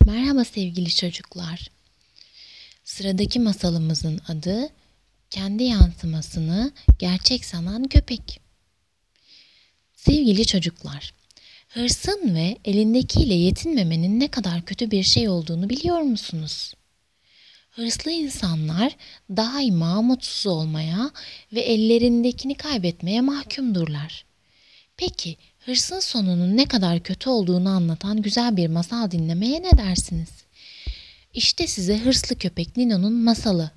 Merhaba sevgili çocuklar. Sıradaki masalımızın adı kendi yansımasını gerçek sanan köpek. Sevgili çocuklar, hırsın ve elindekiyle yetinmemenin ne kadar kötü bir şey olduğunu biliyor musunuz? Hırslı insanlar daima mutsuz olmaya ve ellerindekini kaybetmeye mahkumdurlar. Peki, hırsın sonunun ne kadar kötü olduğunu anlatan güzel bir masal dinlemeye ne dersiniz? İşte size hırslı köpek Nino'nun masalı.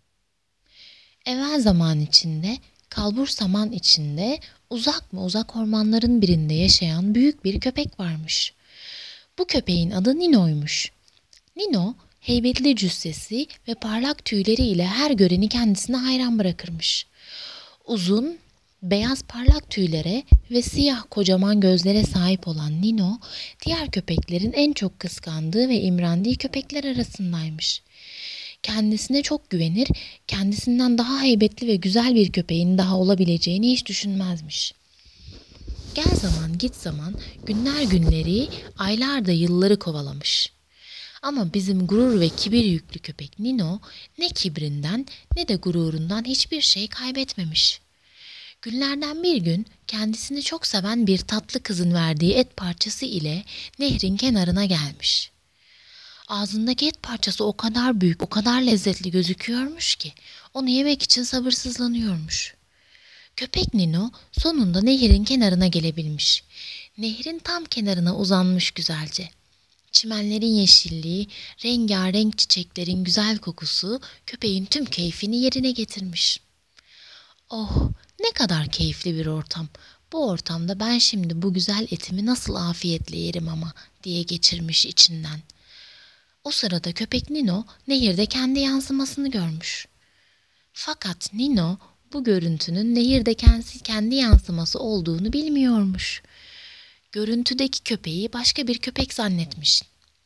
Evvel zaman içinde, kalbur saman içinde, uzak ormanların birinde yaşayan büyük bir köpek varmış. Bu köpeğin adı Nino'ymuş. Nino, heybetli cüssesi ve parlak tüyleriyle her göreni kendisine hayran bırakırmış. Uzun, beyaz parlak tüylere ve siyah kocaman gözlere sahip olan Nino, diğer köpeklerin en çok kıskandığı ve imrendiği köpekler arasındaymış. Kendisine çok güvenir, kendisinden daha heybetli ve güzel bir köpeğin daha olabileceğini hiç düşünmezmiş. Gel zaman git zaman, günler günleri, aylar da yılları kovalamış. Ama bizim gurur ve kibir yüklü köpek Nino, ne kibrinden ne de gururundan hiçbir şey kaybetmemiş. Günlerden bir gün kendisini çok seven bir tatlı kızın verdiği et parçası ile nehrin kenarına gelmiş. Ağzındaki et parçası o kadar büyük, o kadar lezzetli gözüküyormuş ki onu yemek için sabırsızlanıyormuş. Köpek Nino sonunda nehrin kenarına gelebilmiş. Nehrin tam kenarına uzanmış güzelce. Çimenlerin yeşilliği, rengarenk çiçeklerin güzel kokusu köpeğin tüm keyfini yerine getirmiş. Oh, ne kadar keyifli bir ortam. Bu ortamda ben şimdi bu güzel etimi nasıl afiyetle yerim ama diye geçirmiş içinden. O sırada köpek Nino nehirde kendi yansımasını görmüş. Fakat Nino bu görüntünün nehirde kendi yansıması olduğunu bilmiyormuş. Görüntüdeki köpeği başka bir köpek zannetmiş.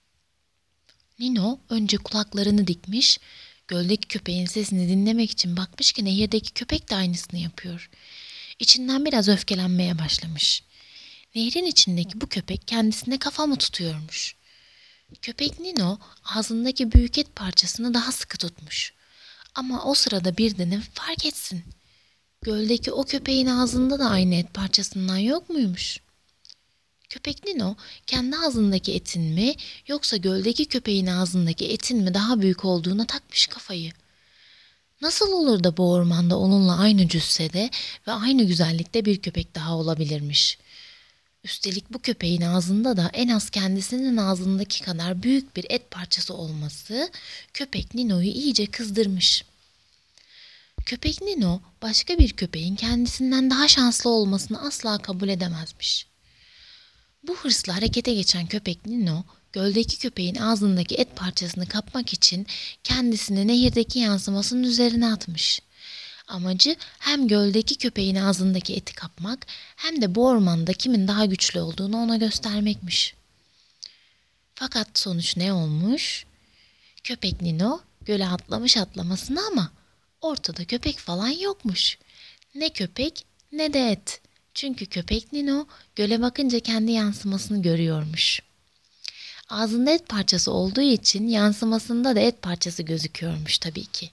Nino önce kulaklarını dikmiş, göldeki köpeğin sesini dinlemek için bakmış ki nehirdeki köpek de aynısını yapıyor. İçinden biraz öfkelenmeye başlamış. Nehrin içindeki bu köpek kendisine kafa mı tutuyormuş? Köpek Nino ağzındaki büyük et parçasını daha sıkı tutmuş. Ama o sırada birden fark etsin. Göldeki o köpeğin ağzında da aynı et parçasından yok muymuş? Köpek Nino kendi ağzındaki etin mi yoksa göldeki köpeğin ağzındaki etin mi daha büyük olduğuna takmış kafayı. Nasıl olur da bu ormanda onunla aynı cüssede ve aynı güzellikte bir köpek daha olabilirmiş? Üstelik bu köpeğin ağzında da en az kendisinin ağzındaki kadar büyük bir et parçası olması köpek Nino'yu iyice kızdırmış. Köpek Nino başka bir köpeğin kendisinden daha şanslı olmasını asla kabul edemezmiş. Bu hırsla harekete geçen köpek Nino, göldeki köpeğin ağzındaki et parçasını kapmak için kendisini nehirdeki yansımasının üzerine atmış. Amacı hem göldeki köpeğin ağzındaki eti kapmak hem de bu ormanda kimin daha güçlü olduğunu ona göstermekmiş. Fakat sonuç ne olmuş? Köpek Nino göle atlamasına ama ortada köpek falan yokmuş. Ne köpek ne de et. Çünkü köpek Nino göle bakınca kendi yansımasını görüyormuş. Ağzında et parçası olduğu için yansımasında da et parçası gözüküyormuş tabii ki.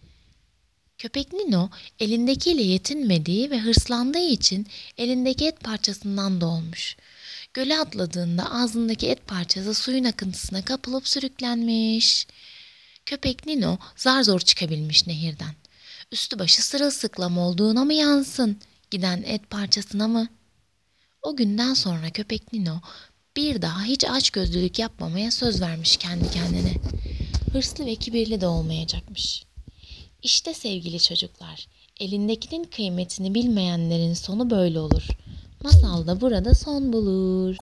Köpek Nino elindekiyle yetinmediği ve hırslandığı için elindeki et parçasından doğmuş. Göle atladığında ağzındaki et parçası suyun akıntısına kapılıp sürüklenmiş. Köpek Nino zar zor çıkabilmiş nehirden. Üstü başı sırılsıklam olduğuna mı yansın, giden et parçasına mı? O günden sonra köpek Nino bir daha hiç açgözlülük yapmamaya söz vermiş kendi kendine. Hırslı ve kibirli de olmayacakmış. İşte sevgili çocuklar, elindekinin kıymetini bilmeyenlerin sonu böyle olur. Masal da burada son bulur.